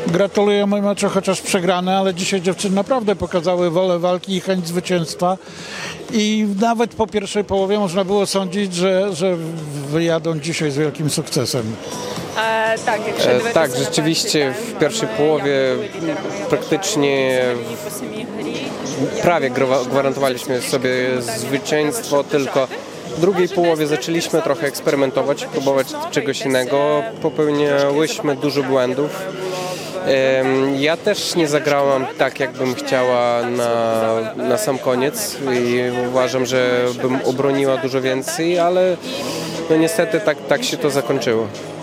Gratulujemy meczu, chociaż przegrane, ale dzisiaj dziewczyny naprawdę pokazały wolę walki i chęć zwycięstwa. I nawet po pierwszej połowie można było sądzić, że wyjadą dzisiaj z wielkim sukcesem. Tak, rzeczywiście w pierwszej połowie praktycznie prawie gwarantowaliśmy sobie zwycięstwo, tylko w drugiej połowie zaczęliśmy trochę eksperymentować, próbować czegoś innego. Popełniałyśmy dużo błędów. Ja też nie zagrałam tak, jakbym chciała na sam koniec i uważam, że bym obroniła dużo więcej, ale no niestety tak się to zakończyło.